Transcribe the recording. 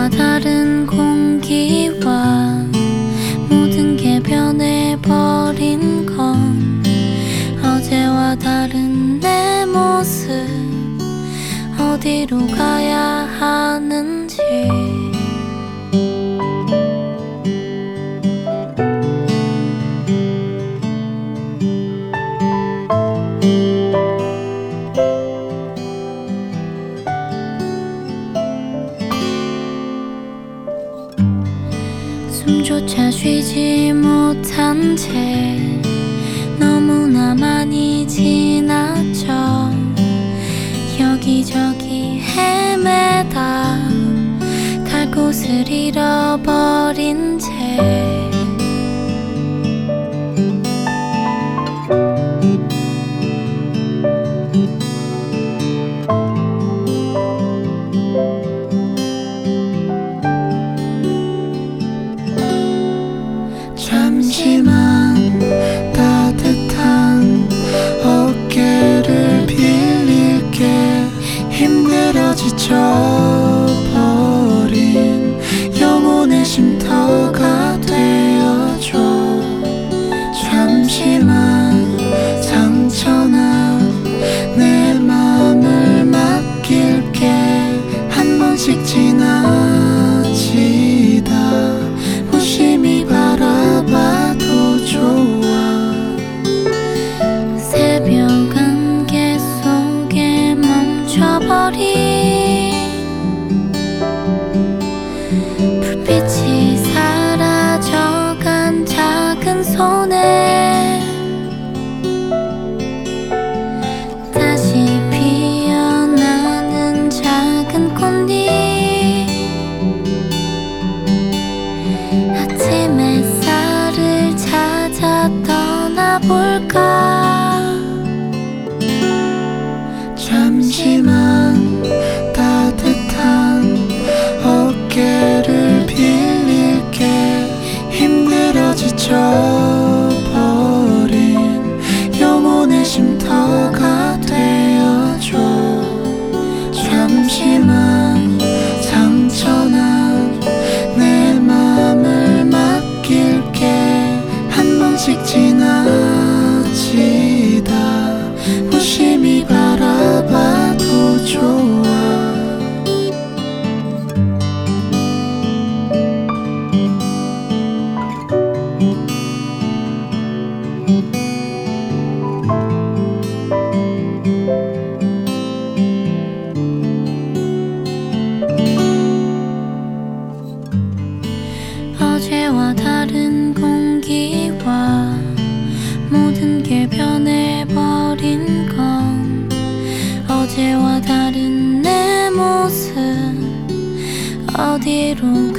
다른 공기와 모든 게 변해버린 건 어제와 다른 내 모습 어디로 가야 하는지 숨조차 쉬지 못한 채 너무나 많이 지나쳐 여기저기 헤매다 갈 곳을 잃어버린 채 잠시만 따뜻한 어깨를 빌릴게 힘들어 지쳐버린 영혼의 쉼터가 되어줘 잠시만 상처난 내 맘을 맡길게 한 번씩 지나치다 무심히 바라봐도 좋아 새벽 안개 속에 멈춰버린 불빛이 사라져간 작은 손에 다시 피어나는 작은 꽃잎 아침 햇살을 찾아 떠나볼까 잠시만 따뜻한 어깨를 빌릴게 힘들어 지쳐버린 영혼의 쉼터가 되어줘 잠시만 상처난 내 맘을 맡길게 한 번씩 지나치다 무심히 바라봐도 좋아 어제와 다른 공기와 모든 게 변해버린 건 어제와 다른 내 모습 어디로